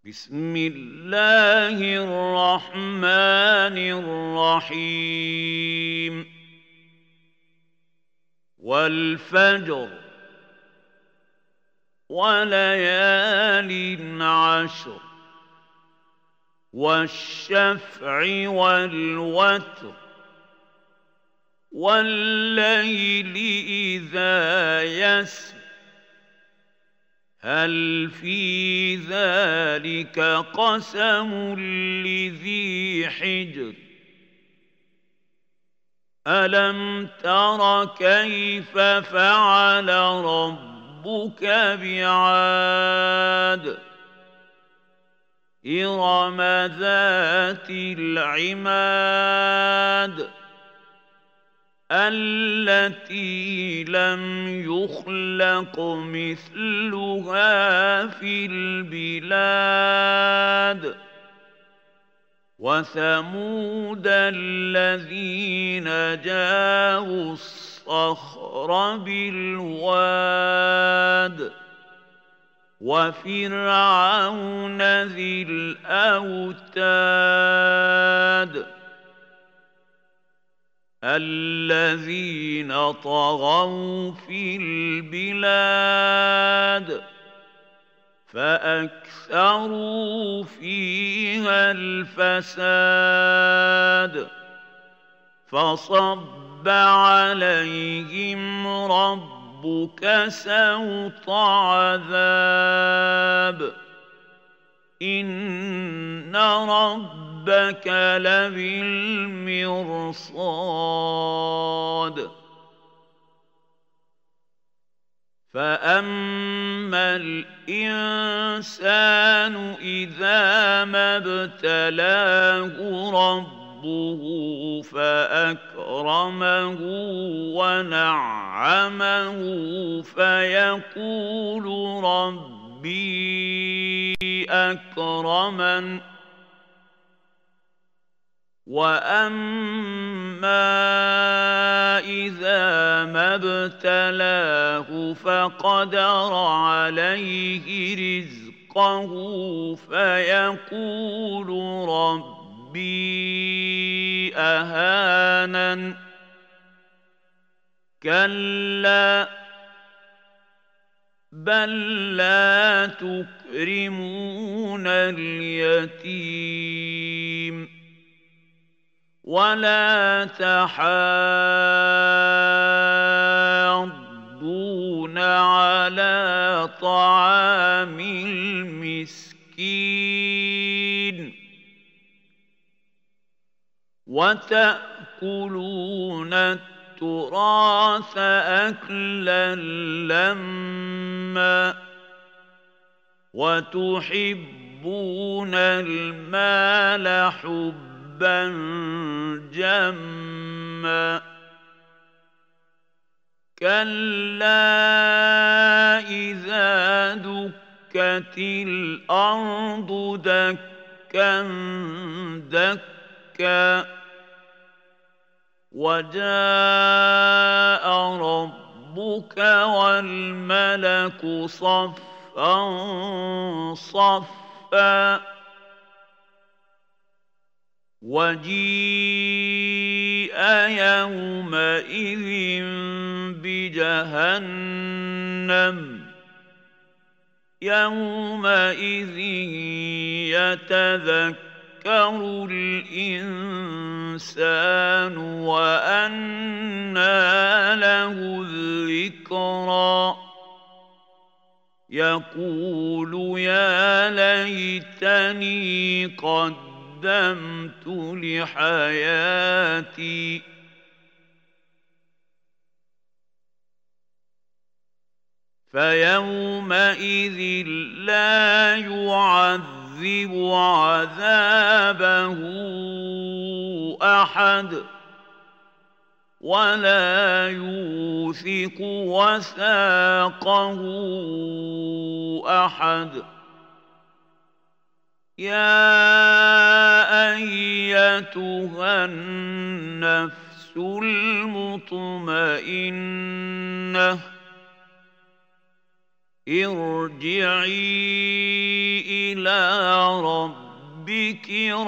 بسم الله الرحمن الرحيم والفجر وليال عشر والشفع والوتر والليل إذا يسر هل في ذلك قسم لذي حجر ألم تر كيف فعل ربك بعاد إرم ذات العماد التي لم يخلق مثلها في البلاد وثمود الذين جابوا الصخر بالواد وفرعون ذي الأوتاد الذين طغوا في البلاد فأكثروا فيها الفساد فصب عليهم ربك سوط عذاب إن ربك لبالمرصاد فأما الإنسان إذا ما ابتلاه ربه فأكرمه ونعمه فيقول ربي أكرمن وأما إذا ما ابتلاه فقدر عليه رزقه فيقول ربي أهانن كلا بل لا تكرمون اليتيم ولا تحاضون على طعام المسكين وتأكلون التراث أكلا لما وتحبون المال حبا جما كلا إذا دكت الأرض دكا دكا وجاء ربك والملك صفا صفا وجيء يومئذ بجهنم يومئذ يتذكر الإنسان وأنى له الذكرى يقول يا ليتني قدمت لحياتي فيومئذ لا يعذب عذابه أحد ولا يوثق وثاقه أحد يا أيتها النفس المطمئنة ارجعي إلى ربك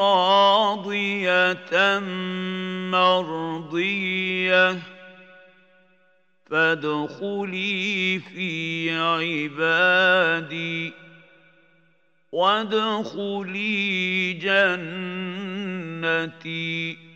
راضية مرضية فادخلي في عبادي وادخلي جنتي